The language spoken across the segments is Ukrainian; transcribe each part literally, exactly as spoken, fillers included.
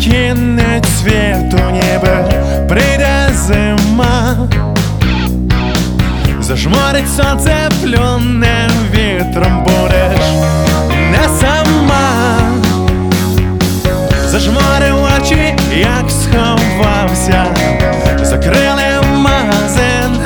кінець світу, ніби прийде зима. Зажмурить сонце, плюне вітром, будеш не сама. Зажмурив очі, як сховався, закрили магазин.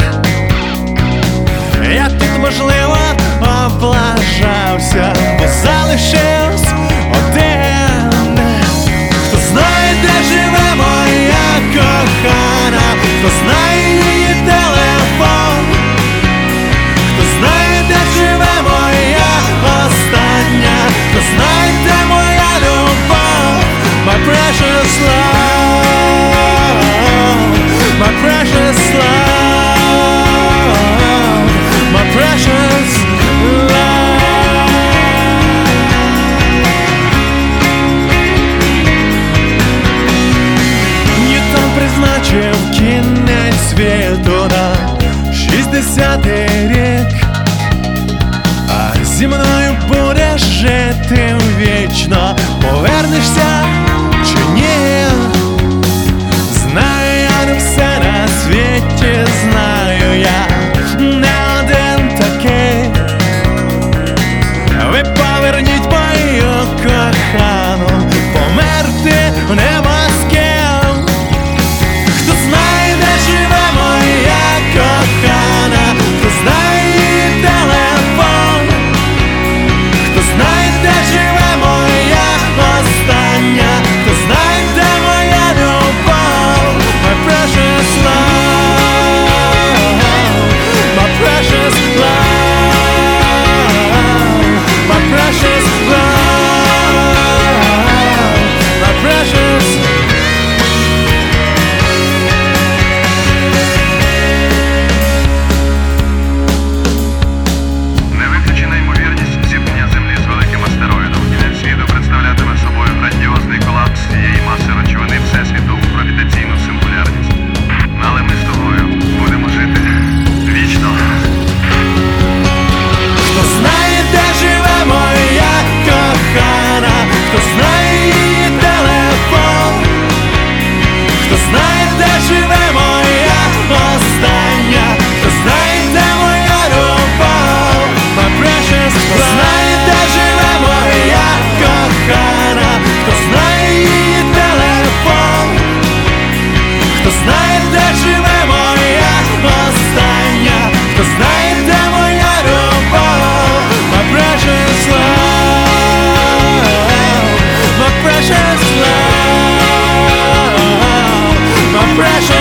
Я тут, можливо, облажався, бо залишився один. Хто знає, де живе моя кохана, хто знає її телефон, хто знає, де живе моя остання, хто знає, де моя любов. My precious love, my precious love, my precious love. Ньютон призначив кінець світу на шістдесятий рік, а зі мною будеш жити вічно. Повернешся чи ні? Знаю, я не все на світі знаю, я не один такий. Ви поверніть мою кохану, померти нема з ким. Хто знає, де живе моя кохана, хто знає її телефон, хто знає, де живе моя остання, хто знає, де моя любов. My precious love, my precious love, my precious love, my precious. Не виключена ймовірність зіткнення Землі з великим астероїдом. Кінець світу представлятиме собою грандіозний колапс цієї маси речовини Всесвіту у гравітаційну сингулярність. Але ми з тобою будемо жити вічно. Хто знає, де живе моя кохана, хто знає її телефон, хто знає, де живе моя остання, хто знає, де моя любов. My precious, хто знає, де живе моя кохана, хто знає її телефон, хто знає, де живе моя остання, хто знає, де моя любов. My precious love, my precious love, my precious